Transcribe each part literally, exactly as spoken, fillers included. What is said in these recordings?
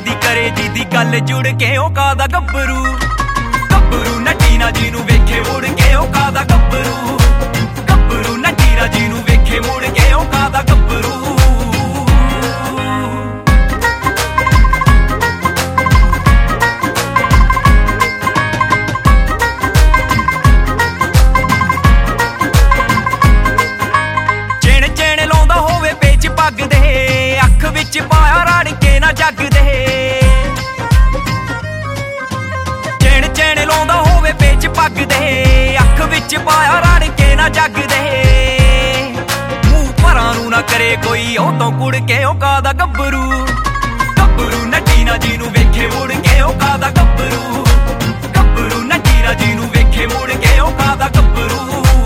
ਦੀ ਕਰੇ ਜੀ ਦੀ ਗੱਲ ਜੁੜ ਕੇ ਉਹ ਕਾਦਾ ਗੱਭਰੂ ਗੱਭਰੂ ਨੱਟੀ ਨਾ ਜੀ ਨੂੰ ਵੇਖੇ ਮੁੜ ਕੇ ਉਹ ਕਾਦਾ ਗੱਭਰੂ ਗੱਭਰੂ ਨੱਟੀ ਨਾ ਜੀ ਨੂੰ ਵੇਖੇ ਮੁੜ ਕੇ ਉਹ ਕਾਦਾ ਗੱਭਰੂ ਵਿੱਚ ਪਾਇਆ ਰੜ ਕੇ ਨਾ ਜੱਗ ਦੇ ਚੈਣ ਚੈਣ ਲਾਉਂਦਾ ਹੋਵੇ ਵਿੱਚ ਪੱਗ ਦੇ ਅੱਖ ਵਿੱਚ ਪਾਇਆ ਰੜ ਕੇ ਨਾ ਜੱਗ ਦੇ ਮੂੰਹ ਭਰਾਂ ਨੂੰ ਨਾ ਕਰੇ ਕੋਈ ਉਹ ਤੋਂ ਕੁੜ ਕੇ ਉਹ ਕਾਦਾ ਗੱਭਰੂ ਗੱਭਰੂ ਨੱਟੀ ਨਾ ਜੀ ਨੂੰ ਵੇਖੇ ਮੁੜ ਕੇ ਉਹ ਕਾਦਾ ਗੱਭਰੂ ਗੱਭਰੂ ਨੱਟੀ ਨਾ ਜੀ ਨੂੰ ਵੇਖੇ ਮੁੜ ਕੇ ਉਹ ਕਾਦਾ ਗੱਭਰੂ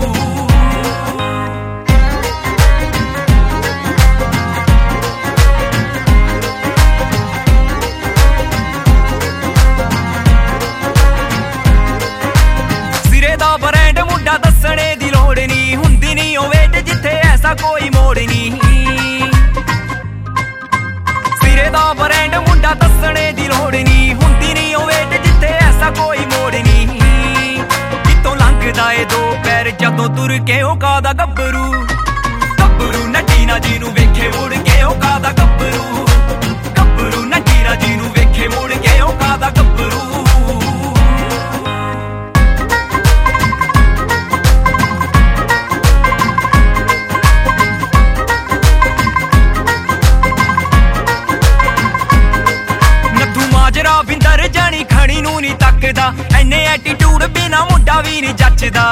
ਬਰੈਂਡ ਮੁੰਡਾ ਦੱਸਣੇ ਦੀ ਲੋੜ ਨੀ ਹੁੰਦੀ ਨੀ ਉਹ ਵੇਟ ਜਿੱਥੇ ਐਸਾ ਕੋਈ ਮੋੜ ਨੀ ਸਿਰੇ ਦਾ ਬਰੈਂਡ ਮੁੰਡਾ ਦੱਸਣੇ ਦੀ ਲੋੜ ਨੀ ਹੁੰਦੀ ਨੀ ਉਹ ਵੇਟ ਜਿੱਥੇ ਐਸਾ ਕੋਈ ਮੋੜ ਨੀ ਕਿਤੋਂ ਲੰਘਦਾ ਏ ਦੋ ਪੈਰ ਜਦੋਂ ਤੁਰ ਕੇ ਉਹ ਕਾਦਾ ਗੱਭਰੂ ਗੱਭਰੂ ਨੱਟੀ ਨਾ ਜੀ ਨੂੰ ਵੇਖੇ ਮੁੜ ਕੇ ਉਹ ਕਾਦਾ ਗੱਭਰੂ ਗੱਭਰੂ ਨੱਟੀ ਨਾ ਜੀ ਨੂੰ ਵੇਖੇ ਮੁੜ ਕੇ ਉਹ ਕਾਦਾ ਗੱਭਰੂ ਵਿੰਦਰ ਜਾਣੀ ਖਣੀ ਨੂੰ ਨੀ ਤੱਕਦਾ ਐਨੇ ਐਟੀਟਿਊਡ ਬਿਨਾ ਮੁੰਡਾ ਵੀ ਨੀ ਜੱਚਦਾ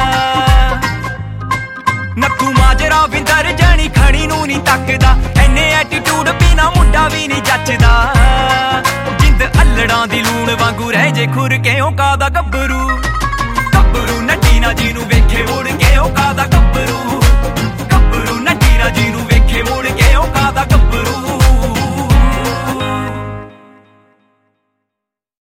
ਨੱਥੂ ਮਾਜਰਾ ਵਿੰਦਰ ਜਾਣੀ ਖਣੀ ਨੂੰ ਨੀ ਤੱਕਦਾ ਐਨੇ ਐਟੀਟਿਊਡ ਬਿਨਾ ਮੁੰਡਾ ਵੀ ਨੀ ਜੱਚਦਾ ਜਿੰਦ ਅਲੜਾਂ ਦੀ ਲੂਣ ਵਾਂਗੂ ਰਹਿ ਜੇ ਖੁਰ ਕੇ ਉਹ ਕਾਦਾ ਗੱਭਰੂ